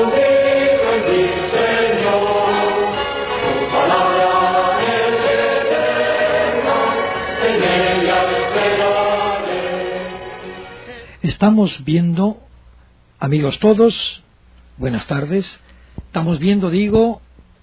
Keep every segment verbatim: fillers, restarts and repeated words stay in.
Estamos viendo, amigos todos, buenas tardes, estamos viendo, digo,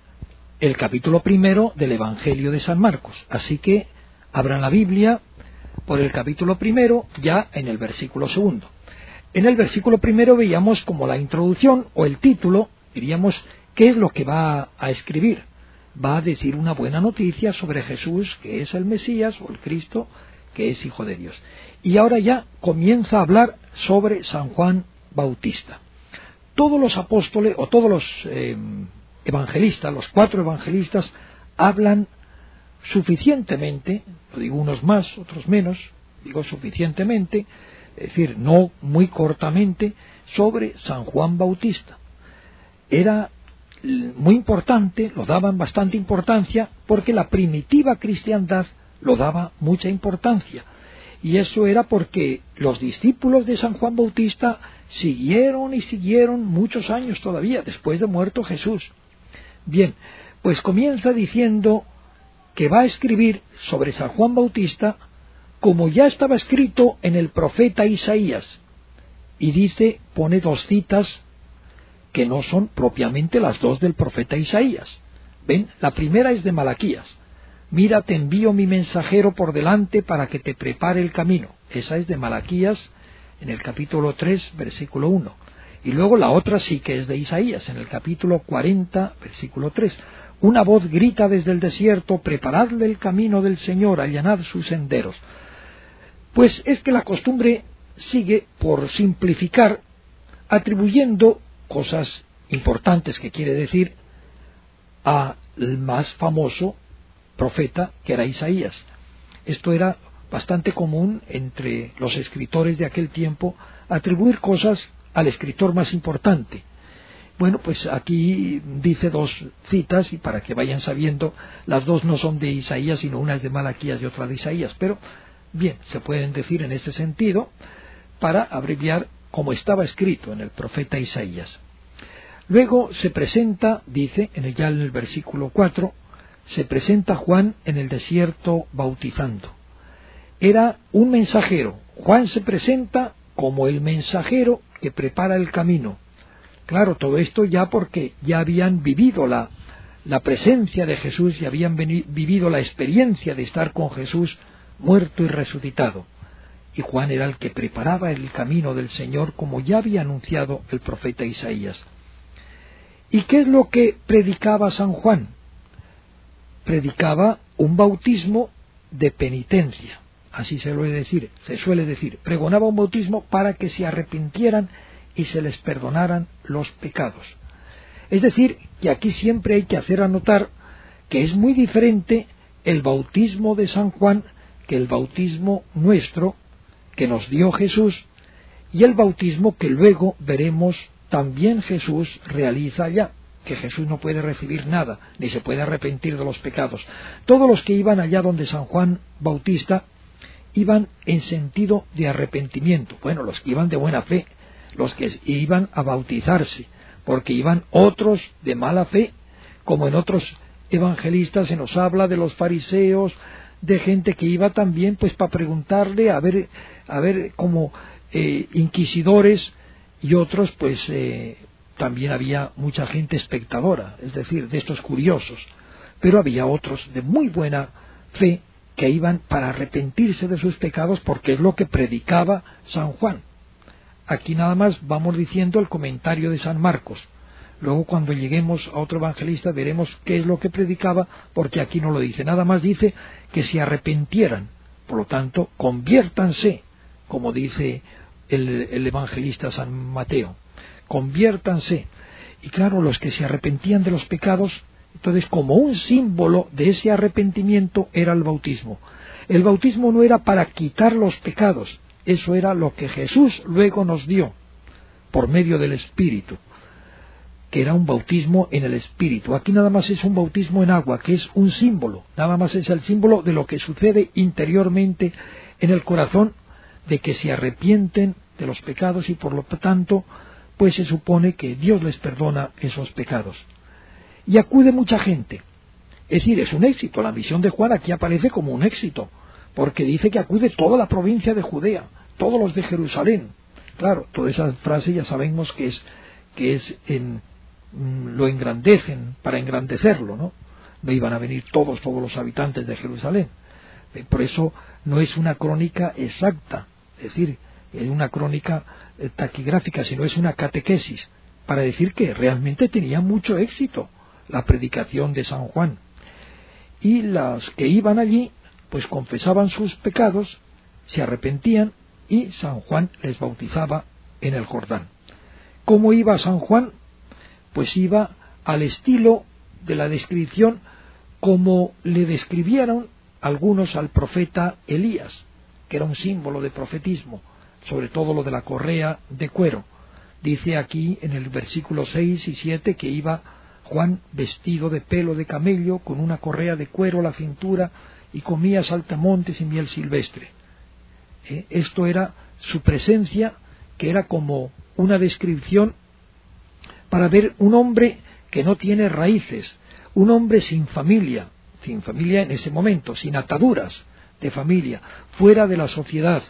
el capítulo primero del Evangelio de San Marcos. Así que abran la Biblia por el capítulo primero, ya en el versículo segundo. En el versículo primero veíamos como la introducción o el título, diríamos, ¿qué es lo que va a escribir? Va a decir una buena noticia sobre Jesús, que es el Mesías, o el Cristo, que es Hijo de Dios. Y ahora ya comienza a hablar sobre San Juan Bautista. Todos los apóstoles, o todos los eh, evangelistas, los cuatro evangelistas, hablan suficientemente, lo digo unos más, otros menos, digo suficientemente, es decir, no muy cortamente, sobre San Juan Bautista. Era muy importante, lo daban bastante importancia, porque la primitiva cristiandad lo daba mucha importancia. Y eso era porque los discípulos de San Juan Bautista siguieron y siguieron muchos años todavía, después de muerto Jesús. Bien, pues comienza diciendo que va a escribir sobre San Juan Bautista como ya estaba escrito en el profeta Isaías. Y dice, pone dos citas que no son propiamente las dos del profeta Isaías. ¿Ven? La primera es de Malaquías. Mira, te envío mi mensajero por delante para que te prepare el camino. Esa es de Malaquías, en el capítulo tres, versículo uno. Y luego la otra sí que es de Isaías, en el capítulo cuarenta, versículo tres. Una voz grita desde el desierto, preparadle el camino del Señor, allanad sus senderos. Pues es que la costumbre sigue, por simplificar, atribuyendo cosas importantes, que quiere decir, al más famoso profeta, que era Isaías. Esto era bastante común entre los escritores de aquel tiempo, atribuir cosas al escritor más importante. Bueno, pues aquí dice dos citas, y para que vayan sabiendo, las dos no son de Isaías, sino una es de Malaquías y otra de Isaías, pero bien, se pueden decir en ese sentido, para abreviar como estaba escrito en el profeta Isaías. Luego se presenta, dice, en el, ya en el versículo cuatro, se presenta Juan en el desierto bautizando. Era un mensajero. Juan se presenta como el mensajero que prepara el camino. Claro, todo esto ya porque ya habían vivido la, la presencia de Jesús y habían veni, vivido la experiencia de estar con Jesús muerto y resucitado. Y Juan era el que preparaba el camino del Señor, como ya había anunciado el profeta Isaías. ¿Y qué es lo que predicaba San Juan? Predicaba un bautismo de penitencia, así se suele decir, se suele decir, pregonaba un bautismo para que se arrepintieran y se les perdonaran los pecados. Es decir, que aquí siempre hay que hacer anotar que es muy diferente el bautismo de San Juan que el bautismo nuestro que nos dio Jesús, y el bautismo que luego veremos también Jesús realiza allá, que Jesús no puede recibir nada, ni se puede arrepentir de los pecados. Todos los que iban allá donde San Juan Bautista iban en sentido de arrepentimiento. Bueno, los que iban de buena fe, los que iban a bautizarse, porque iban otros de mala fe, como en otros evangelistas se nos habla de los fariseos, de gente que iba también pues para preguntarle, a ver, a ver como eh, inquisidores, y otros pues eh, también había mucha gente espectadora, es decir, de estos curiosos, pero había otros de muy buena fe que iban para arrepentirse de sus pecados, porque es lo que predicaba San Juan. Aquí nada más vamos diciendo el comentario de San Marcos. Luego cuando lleguemos a otro evangelista veremos qué es lo que predicaba, porque aquí no lo dice. Nada más dice que se arrepintieran. Por lo tanto, conviértanse, como dice el, el evangelista San Mateo. Conviértanse. Y claro, los que se arrepentían de los pecados, entonces como un símbolo de ese arrepentimiento era el bautismo. El bautismo no era para quitar los pecados, eso era lo que Jesús luego nos dio, por medio del Espíritu, que era un bautismo en el Espíritu. Aquí nada más es un bautismo en agua, que es un símbolo, nada más es el símbolo de lo que sucede interiormente en el corazón, de que se arrepienten de los pecados y por lo tanto pues se supone que Dios les perdona esos pecados. Y acude mucha gente. Es decir, es un éxito. La misión de Juan aquí aparece como un éxito, porque dice que acude toda la provincia de Judea, todos los de Jerusalén. Claro, toda esa frase ya sabemos que es, que es en, lo engrandecen, para engrandecerlo, ¿no? No iban a venir todos, todos los habitantes de Jerusalén. Por eso no es una crónica exacta, es decir, es una crónica taquigráfica, sino es una catequesis, para decir que realmente tenía mucho éxito la predicación de San Juan. Y los que iban allí, pues confesaban sus pecados, se arrepentían, y San Juan les bautizaba en el Jordán. ¿Cómo iba San Juan? Pues iba al estilo de la descripción como le describieron algunos al profeta Elías, que era un símbolo de profetismo, sobre todo lo de la correa de cuero. Dice aquí en el versículo seis y siete que iba Juan vestido de pelo de camello, con una correa de cuero a la cintura, y comía saltamontes y miel silvestre. ¿Eh? Esto era su presencia, que era como una descripción para ver un hombre que no tiene raíces, un hombre sin familia, sin familia en ese momento, sin ataduras de familia, fuera de la sociedad.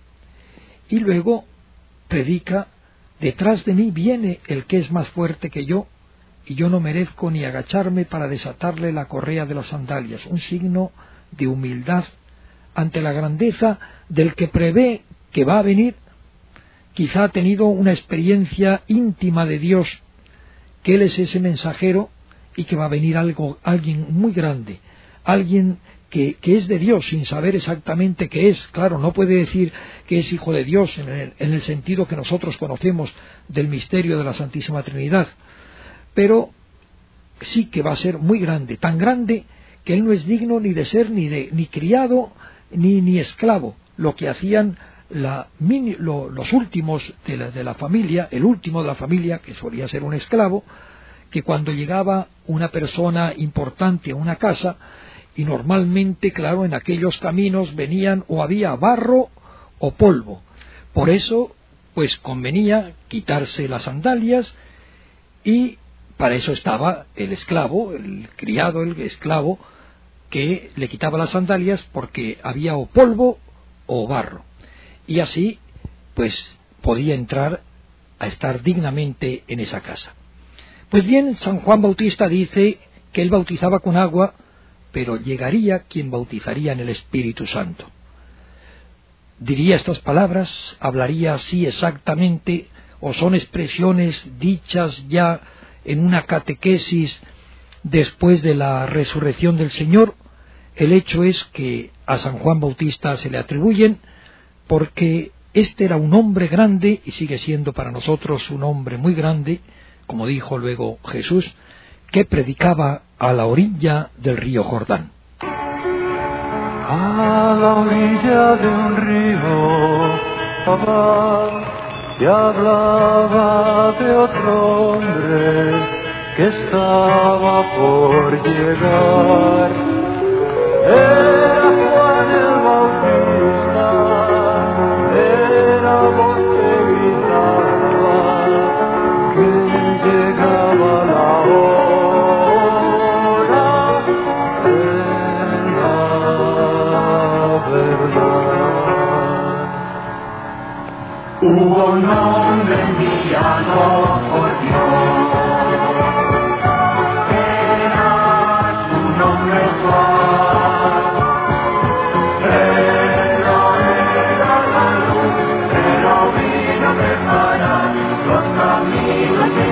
Y luego predica: detrás de mí viene el que es más fuerte que yo, y yo no merezco ni agacharme para desatarle la correa de las sandalias. Un signo de humildad ante la grandeza del que prevé que va a venir. Quizá ha tenido una experiencia íntima de Dios, que Él es ese mensajero y que va a venir algo, alguien muy grande, alguien que, que es de Dios sin saber exactamente qué es. Claro, no puede decir que es hijo de Dios en el, en el sentido que nosotros conocemos del misterio de la Santísima Trinidad, pero sí que va a ser muy grande, tan grande que Él no es digno ni de ser ni, de, ni criado ni, ni esclavo, lo que hacían la, lo, los últimos de la, de la familia, el último de la familia, que solía ser un esclavo, que cuando llegaba una persona importante a una casa, y normalmente, claro, en aquellos caminos venían o había barro o polvo, por eso pues convenía quitarse las sandalias, y para eso estaba el esclavo, el criado, el esclavo, que le quitaba las sandalias porque había o polvo o barro, y así pues podía entrar a estar dignamente en esa casa. Pues bien, San Juan Bautista dice que él bautizaba con agua, pero llegaría quien bautizaría en el Espíritu Santo. Diría estas palabras, hablaría así exactamente, o son expresiones dichas ya en una catequesis después de la resurrección del Señor. El hecho es que a San Juan Bautista se le atribuyen porque este era un hombre grande, y sigue siendo para nosotros un hombre muy grande, como dijo luego Jesús, que predicaba a la orilla del río Jordán. A la orilla de un río, papá, y hablaba de otro hombre que estaba por llegar. Era Juan el Bautista, era voz que gritaba que llegaba la hora de la verdad. Hubo un hombre enviado por Dios, era su nombre Juan, pero era la luz, pero vino a preparar los caminos de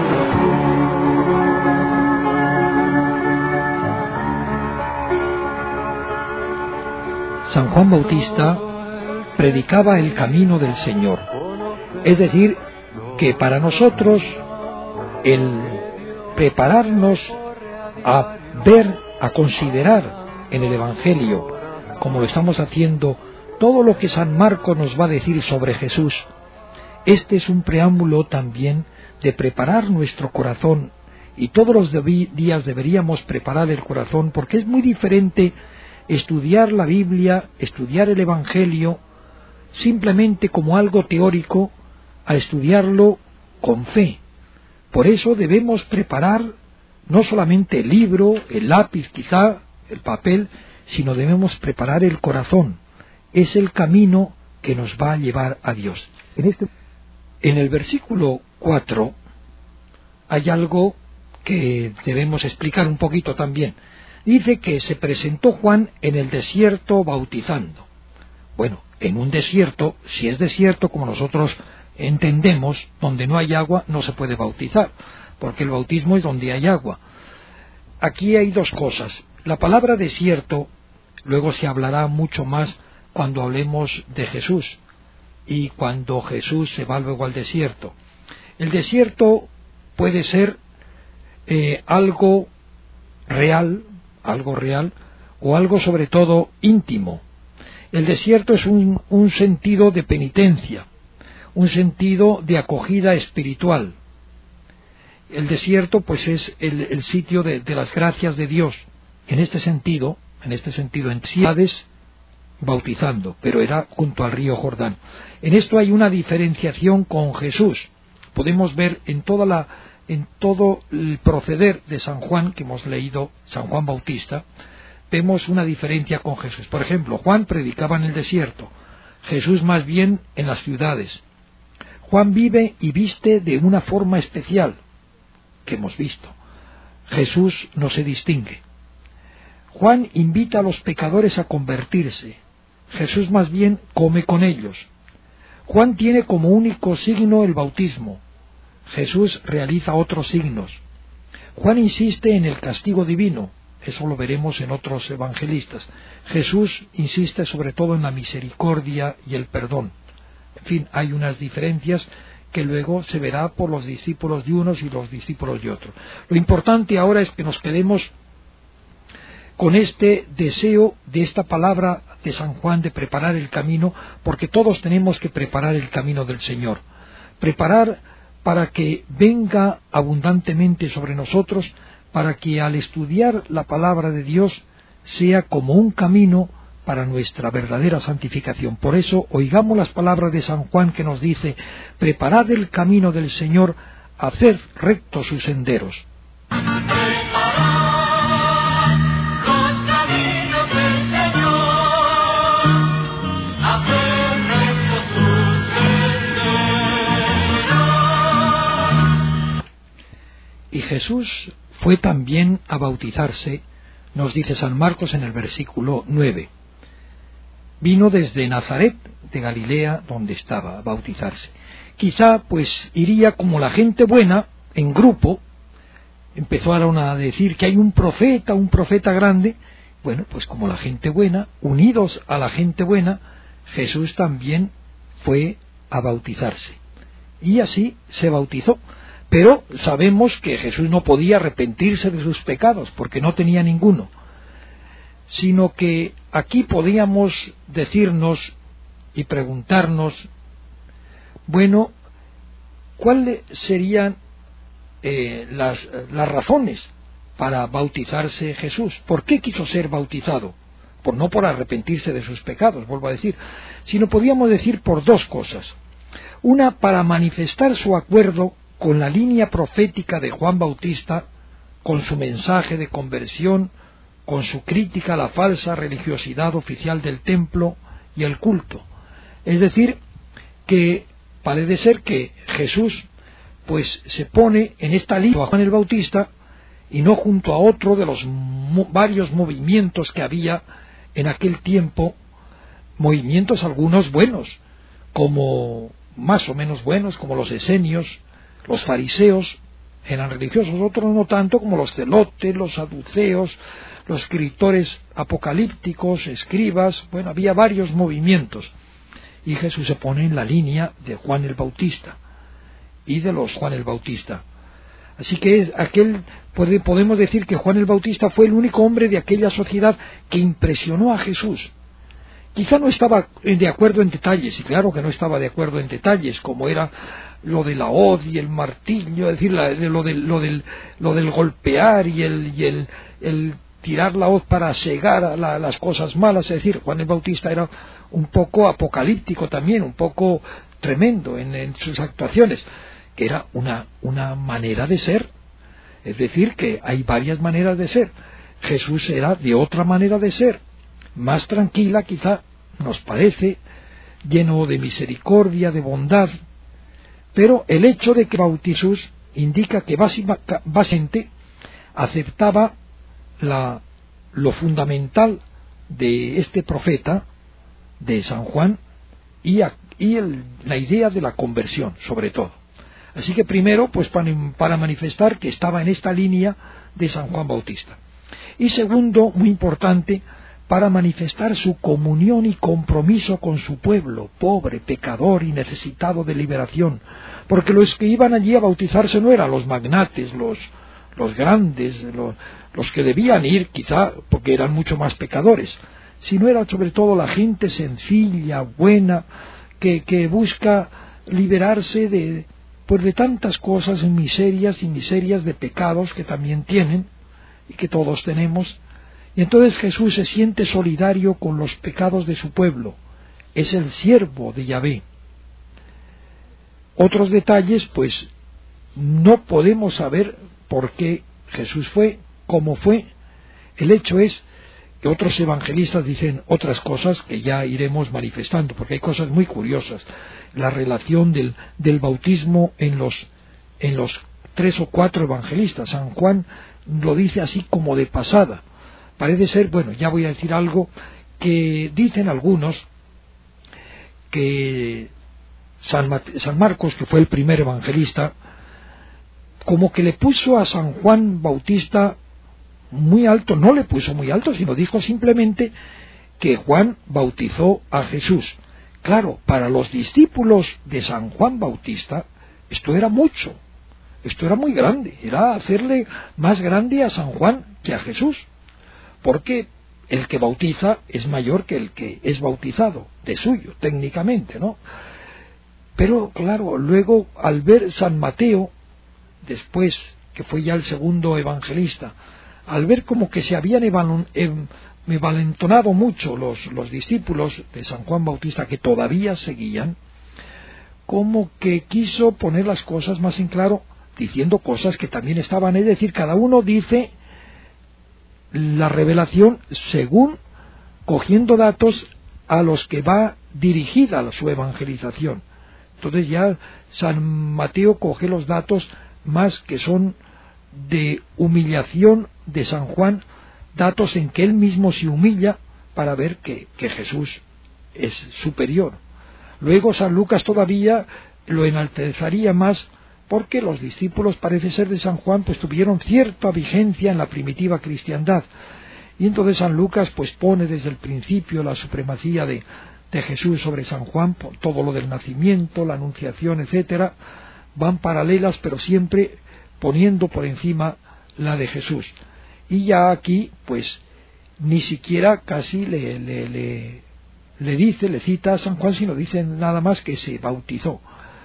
conducción. San Juan Bautista predicaba el camino del Señor, es decir, que para nosotros el prepararnos a ver, a considerar en el Evangelio, como lo estamos haciendo, todo lo que San Marcos nos va a decir sobre Jesús, este es un preámbulo también de preparar nuestro corazón, y todos los días deberíamos preparar el corazón, porque es muy diferente estudiar la Biblia, estudiar el Evangelio, simplemente como algo teórico, a estudiarlo con fe. Por eso debemos preparar no solamente el libro, el lápiz quizá, el papel, sino debemos preparar el corazón. Es el camino que nos va a llevar a Dios. En, este, en el versículo cuatro hay algo que debemos explicar un poquito también. Dice que se presentó Juan en el desierto bautizando. Bueno, en un desierto, si es desierto como nosotros entendemos, donde no hay agua no se puede bautizar, porque el bautismo es donde hay agua. Aquí hay dos cosas. La palabra desierto, luego se hablará mucho más cuando hablemos de Jesús y cuando Jesús se va luego al desierto. El desierto puede ser eh, algo real, algo real, o algo sobre todo íntimo. El desierto es un, un sentido de penitencia, un sentido de acogida espiritual. El desierto pues es el, el sitio de, de las gracias de Dios. En este sentido, en este sentido, en ciudades bautizando, pero era junto al río Jordán. En esto hay una diferenciación con Jesús. Podemos ver en toda la, en todo el proceder de San Juan que hemos leído, San Juan Bautista, vemos una diferencia con Jesús. Por ejemplo, Juan predicaba en el desierto, Jesús más bien en las ciudades. Juan vive y viste de una forma especial que hemos visto. Jesús no se distingue. Juan invita a los pecadores a convertirse. Jesús más bien come con ellos. Juan tiene como único signo el bautismo. Jesús realiza otros signos. Juan insiste en el castigo divino. Eso lo veremos en otros evangelistas. Jesús insiste sobre todo en la misericordia y el perdón. En fin, hay unas diferencias que luego se verá por los discípulos de unos y los discípulos de otros. Lo importante ahora es que nos quedemos con este deseo de esta palabra de San Juan de preparar el camino, porque todos tenemos que preparar el camino del Señor. Preparar para que venga abundantemente sobre nosotros, para que al estudiar la palabra de Dios sea como un camino para nuestra verdadera santificación. Por eso oigamos las palabras de San Juan que nos dice: preparad el camino del Señor, haced rectos sus senderos. Y Jesús fue también a bautizarse, nos dice San Marcos en el versículo nueve. Vino desde Nazaret de Galilea, donde estaba, a bautizarse. Quizá pues iría como la gente buena, en grupo. Empezaron a decir que hay un profeta, un profeta grande. Bueno, pues como la gente buena, unidos a la gente buena, Jesús también fue a bautizarse. Y así se bautizó. Pero sabemos que Jesús no podía arrepentirse de sus pecados, porque no tenía ninguno. Sino que aquí podíamos decirnos y preguntarnos, bueno, ¿cuáles serían eh, las, las razones para bautizarse Jesús? ¿Por qué quiso ser bautizado? Por, no por arrepentirse de sus pecados, vuelvo a decir, sino podíamos decir por dos cosas. Una, para manifestar su acuerdo con la línea profética de Juan Bautista, con su mensaje de conversión, con su crítica a la falsa religiosidad oficial del templo y el culto. Es decir, que parece ser que Jesús pues se pone en esta línea a Juan el Bautista y no junto a otro de los mo- varios movimientos que había en aquel tiempo, movimientos algunos buenos, como más o menos buenos, como los esenios. Los fariseos eran religiosos, otros no tanto, como los celotes, los saduceos, los escritores apocalípticos, escribas. Bueno, había varios movimientos. Y Jesús se pone en la línea de Juan el Bautista y de los Juan el Bautista. Así que aquel, puede, podemos decir que Juan el Bautista fue el único hombre de aquella sociedad que impresionó a Jesús. Quizá no estaba de acuerdo en detalles, y claro que no estaba de acuerdo en detalles, como era lo de la hoz y el martillo, es decir, la, lo, del, lo, del, lo del golpear y el, y el, el tirar la hoz para cegar a la, las cosas malas. Es decir, Juan el Bautista era un poco apocalíptico también, un poco tremendo en, en sus actuaciones. que era una, una manera de ser. Es decir, que hay varias maneras de ser. Jesús era de otra manera de ser, más tranquila quizá, nos parece, lleno de misericordia, de bondad, pero el hecho de que Jesús indica que básicamente aceptaba la, lo fundamental de este profeta, de San Juan, y, a, y el, la idea de la conversión, sobre todo. Así que primero, pues para, para manifestar que estaba en esta línea de San Juan Bautista. Y segundo, muy importante, para manifestar su comunión y compromiso con su pueblo, pobre, pecador y necesitado de liberación, porque los que iban allí a bautizarse no eran los magnates, los, los grandes, los, los que debían ir quizá porque eran mucho más pecadores, sino era sobre todo la gente sencilla, buena, que, que busca liberarse de, pues de tantas cosas, miserias y miserias de pecados que también tienen y que todos tenemos. Y entonces Jesús se siente solidario con los pecados de su pueblo. Es el siervo de Yahvé. Otros detalles, pues, no podemos saber por qué Jesús fue, cómo fue. El hecho es que otros evangelistas dicen otras cosas que ya iremos manifestando, porque hay cosas muy curiosas. La relación del, del bautismo en los, en los tres o cuatro evangelistas. San Juan lo dice así como de pasada. Parece ser, bueno, ya voy a decir algo, que dicen algunos que San, Mate, San Marcos, que fue el primer evangelista, como que le puso a San Juan Bautista muy alto, no le puso muy alto, sino dijo simplemente que Juan bautizó a Jesús. Claro, para los discípulos de San Juan Bautista, esto era mucho, esto era muy grande, era hacerle más grande a San Juan que a Jesús. Porque el que bautiza es mayor que el que es bautizado, de suyo, técnicamente, ¿no? Pero, claro, luego al ver San Mateo, después, que fue ya el segundo evangelista, al ver como que se habían envalentonado mucho los, los discípulos de San Juan Bautista, que todavía seguían, como que quiso poner las cosas más en claro, diciendo cosas que también estaban, es decir, cada uno dice la revelación según cogiendo datos a los que va dirigida su evangelización. Entonces ya San Mateo coge los datos más que son de humillación de San Juan, datos en que él mismo se humilla para ver que, que Jesús es superior. Luego San Lucas todavía lo enaltezaría más, porque los discípulos, parece ser, de San Juan, pues tuvieron cierta vigencia en la primitiva cristiandad. Y entonces San Lucas pues pone desde el principio la supremacía de, de Jesús sobre San Juan, por todo lo del nacimiento, la anunciación, etcétera, van paralelas, pero siempre poniendo por encima la de Jesús. Y ya aquí, pues, ni siquiera casi le, le, le, le dice, le cita a San Juan, sino dice nada más que se bautizó.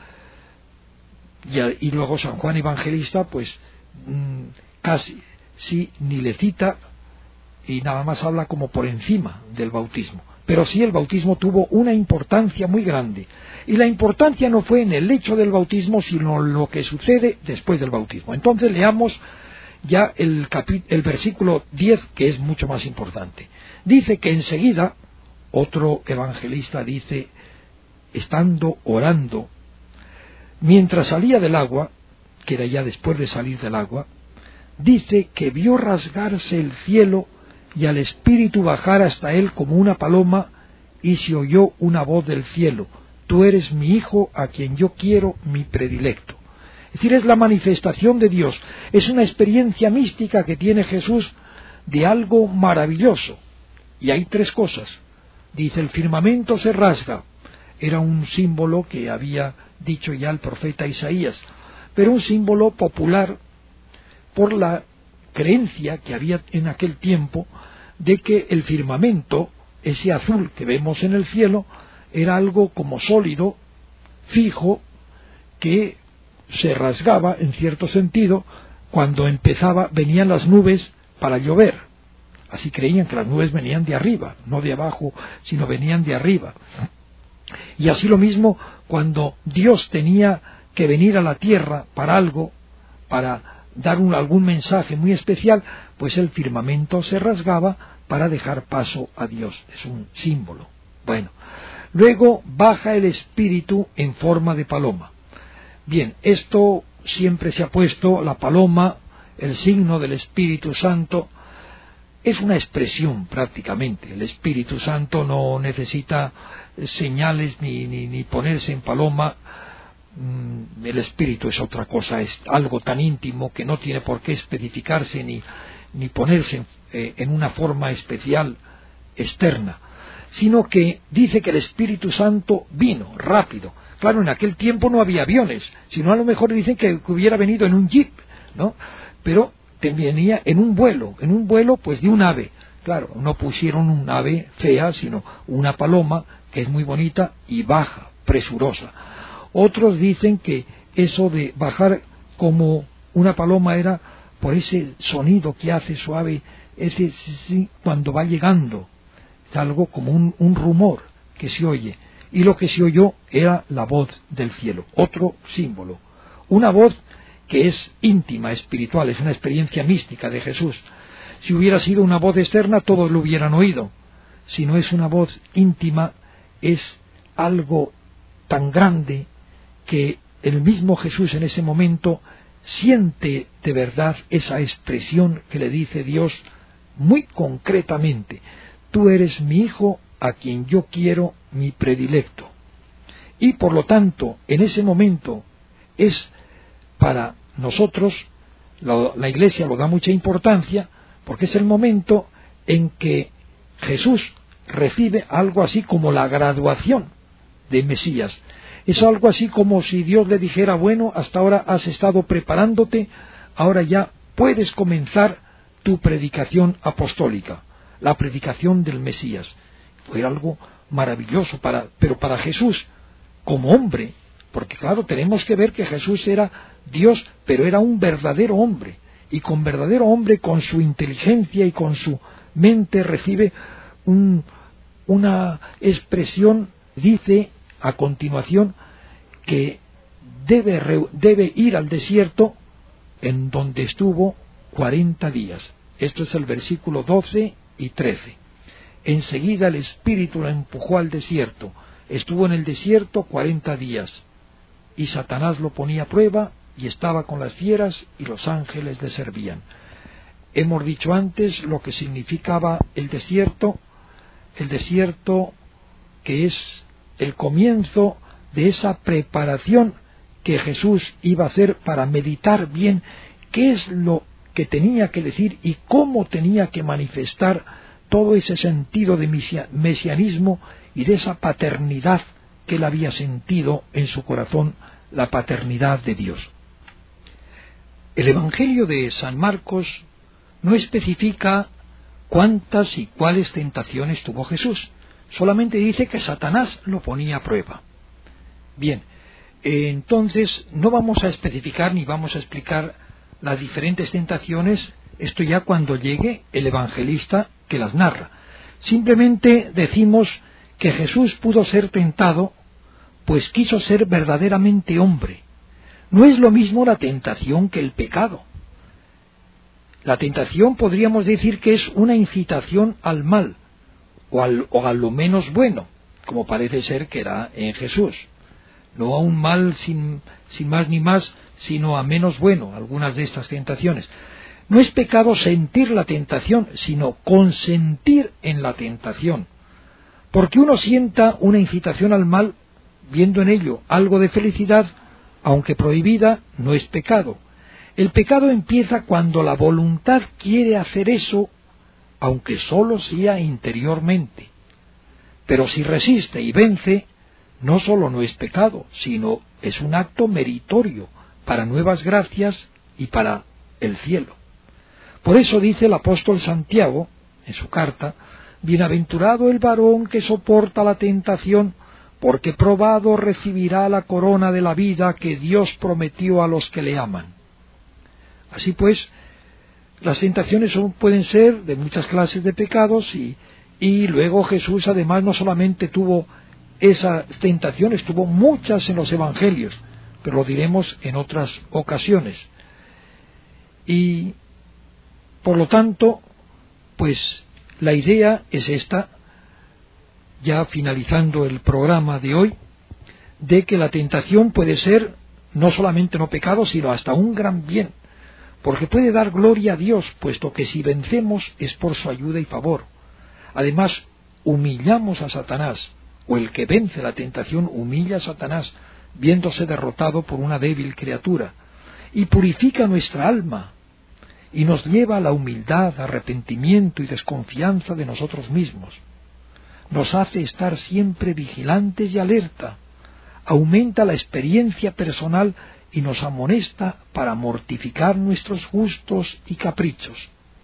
Y, y luego San Juan Evangelista, pues mmm, casi sí ni le cita y nada más habla como por encima del bautismo. Pero sí, el bautismo tuvo una importancia muy grande. Y la importancia no fue en el hecho del bautismo, sino lo que sucede después del bautismo. Entonces leamos ya el, capi- el versículo diez, que es mucho más importante. Dice que enseguida, otro evangelista dice, estando orando, mientras salía del agua, que era ya después de salir del agua, dice que vio rasgarse el cielo y al Espíritu bajar hasta él como una paloma, y se oyó una voz del cielo: tú eres mi Hijo, a quien yo quiero, mi predilecto. Es decir, es la manifestación de Dios, es una experiencia mística que tiene Jesús de algo maravilloso. Y hay tres cosas. Dice, el firmamento se rasga, era un símbolo que había dicho ya el profeta Isaías, pero un símbolo popular por la creencia que había en aquel tiempo de que el firmamento, ese azul que vemos en el cielo, era algo como sólido, fijo, que se rasgaba en cierto sentido cuando empezaba, venían las nubes para llover. Así creían que las nubes venían de arriba, no de abajo, sino venían de arriba. Y así lo mismo cuando Dios tenía que venir a la tierra para algo, para dar un, algún mensaje muy especial, pues el firmamento se rasgaba para dejar paso a Dios. Es un símbolo. Bueno, luego baja el Espíritu en forma de paloma. Bien, esto siempre se ha puesto, la paloma, el signo del Espíritu Santo, es una expresión prácticamente. El Espíritu Santo no necesita señales ni, ni, ni ponerse en paloma. El Espíritu es otra cosa, es algo tan íntimo que no tiene por qué especificarse ni, ni ponerse en, eh, en una forma especial externa, sino que dice que el Espíritu Santo vino rápido. Claro, en aquel tiempo no había aviones, sino a lo mejor dicen que hubiera venido en un jeep, ¿no? Pero venía en un vuelo, en un vuelo pues de un ave. Claro, no pusieron un ave fea, sino una paloma que es muy bonita y baja, presurosa. Otros dicen que eso de bajar como una paloma era por ese sonido que hace suave, ese sí, cuando va llegando, es algo como un, un rumor que se oye, y lo que se oyó era la voz del cielo, otro símbolo, una voz que es íntima, espiritual, es una experiencia mística de Jesús. Si hubiera sido una voz externa, todos lo hubieran oído. Si no es una voz íntima, es algo tan grande que el mismo Jesús en ese momento siente de verdad esa expresión que le dice Dios muy concretamente: tú eres mi hijo a quien yo quiero, mi predilecto. Y por lo tanto, en ese momento es para nosotros, la, la Iglesia lo da mucha importancia, porque es el momento en que Jesús recibe algo así como la graduación de Mesías. Es algo así como si Dios le dijera: bueno, hasta ahora has estado preparándote, ahora ya puedes comenzar tu predicación apostólica, la predicación del Mesías. Fue algo maravilloso, para, pero para Jesús, como hombre, porque claro, tenemos que ver que Jesús era Dios, pero era un verdadero hombre, y con verdadero hombre, con su inteligencia y con su mente, recibe un, una expresión, dice a continuación que debe, debe ir al desierto, en donde estuvo cuarenta días. Esto es el versículo doce y trece. Enseguida el Espíritu lo empujó al desierto. Estuvo en el desierto cuarenta días. Y Satanás lo ponía a prueba, y estaba con las fieras, y los ángeles le servían. Hemos dicho antes lo que significaba el desierto. El desierto que es el comienzo de esa preparación que Jesús iba a hacer para meditar bien qué es lo que tenía que decir y cómo tenía que manifestar todo ese sentido de mesianismo y de esa paternidad que él había sentido en su corazón, la paternidad de Dios. El Evangelio de San Marcos no especifica cuántas y cuáles tentaciones tuvo Jesús, solamente dice que Satanás lo ponía a prueba. Bien, entonces no vamos a especificar ni vamos a explicar las diferentes tentaciones, esto ya cuando llegue el evangelista que las narra. Simplemente decimos que Jesús pudo ser tentado, pues quiso ser verdaderamente hombre. No es lo mismo la tentación que el pecado. La tentación podríamos decir que es una incitación al mal, o, al, o a lo menos bueno, como parece ser que era en Jesús. No a un mal sin, sin más ni más, sino a menos bueno, algunas de estas tentaciones. No es pecado sentir la tentación, sino consentir en la tentación. Porque uno sienta una incitación al mal, viendo en ello algo de felicidad, aunque prohibida, no es pecado. El pecado empieza cuando la voluntad quiere hacer eso, aunque solo sea interiormente. Pero si resiste y vence, no solo no es pecado, sino es un acto meritorio para nuevas gracias y para el cielo. Por eso dice el apóstol Santiago, en su carta: bienaventurado el varón que soporta la tentación, porque probado recibirá la corona de la vida que Dios prometió a los que le aman. Así pues, las tentaciones son, pueden ser de muchas clases de pecados, y, y luego Jesús además no solamente tuvo esas tentaciones, tuvo muchas en los evangelios. pero lo diremos en otras ocasiones. Y, por lo tanto, pues la idea es esta, ya finalizando el programa de hoy, de que la tentación puede ser no solamente no pecado, sino hasta un gran bien, porque puede dar gloria a Dios, puesto que si vencemos es por su ayuda y favor. Además, humillamos a Satanás, o el que vence la tentación humilla a Satanás, viéndose derrotado por una débil criatura, y purifica nuestra alma, y nos lleva a la humildad, arrepentimiento y desconfianza de nosotros mismos. Nos hace estar siempre vigilantes y alerta, aumenta la experiencia personal y nos amonesta para mortificar nuestros gustos y caprichos.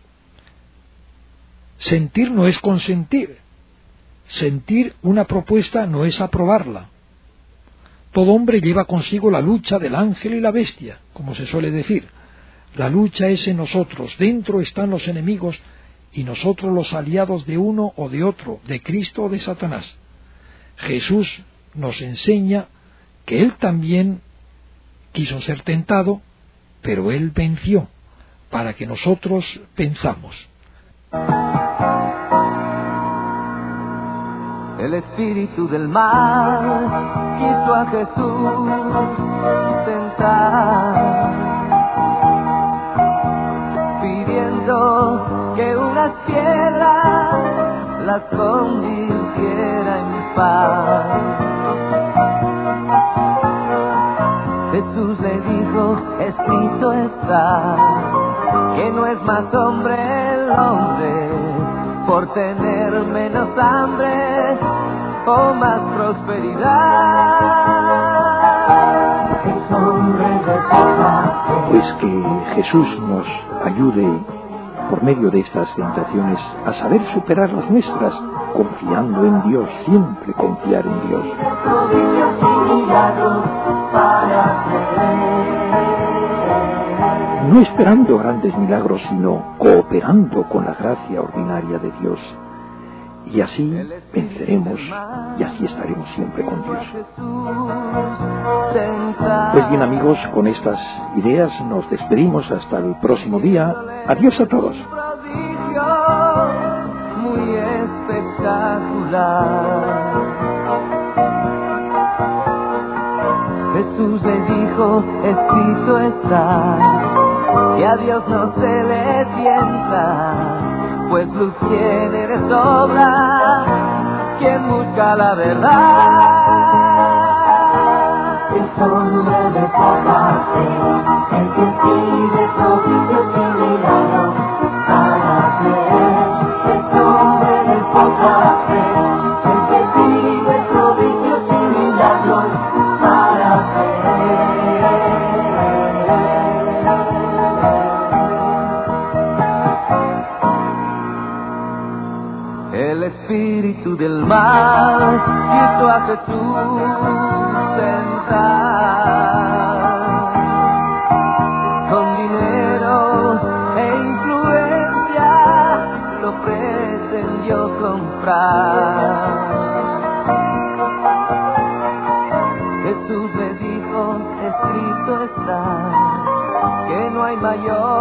Sentir no es consentir. Sentir una propuesta no es aprobarla. Todo hombre lleva consigo la lucha del ángel y la bestia, como se suele decir. La lucha es en nosotros, dentro están los enemigos y nosotros los aliados de uno o de otro, de Cristo o de Satanás. Jesús nos enseña que Él también quiso ser tentado, pero Él venció, para que nosotros pensamos. El espíritu del mal quiso a Jesús tentar, pidiendo que unas piedras las convirtiera en paz. Jesús le dijo, escrito está, que no es más hombre el hombre por tener menos hambre o más prosperidad. Es hombre de poca fe. Pues que Jesús nos ayude por medio de estas tentaciones a saber superar las nuestras, confiando en Dios, siempre confiar en Dios. No esperando grandes milagros, sino cooperando con la gracia ordinaria de Dios. Y así venceremos y así estaremos siempre con Dios. Pues bien, amigos, con estas ideas nos despedimos hasta el próximo día. Adiós a todos. Muy espectacular. Jesús le dijo, escrito está, que a Dios no se le tienta, pues luz tiene de sobra quien busca la verdad. Es hombre de poca fe, el que pide prodigios y milagros para creer. Es hombre de poca fe, el que pide prodigios y milagros para creer. El espíritu del mal quiso a Jesús tentar, con dinero e influencia lo pretendió comprar. Jesús le dijo, escrito está, que no hay mayor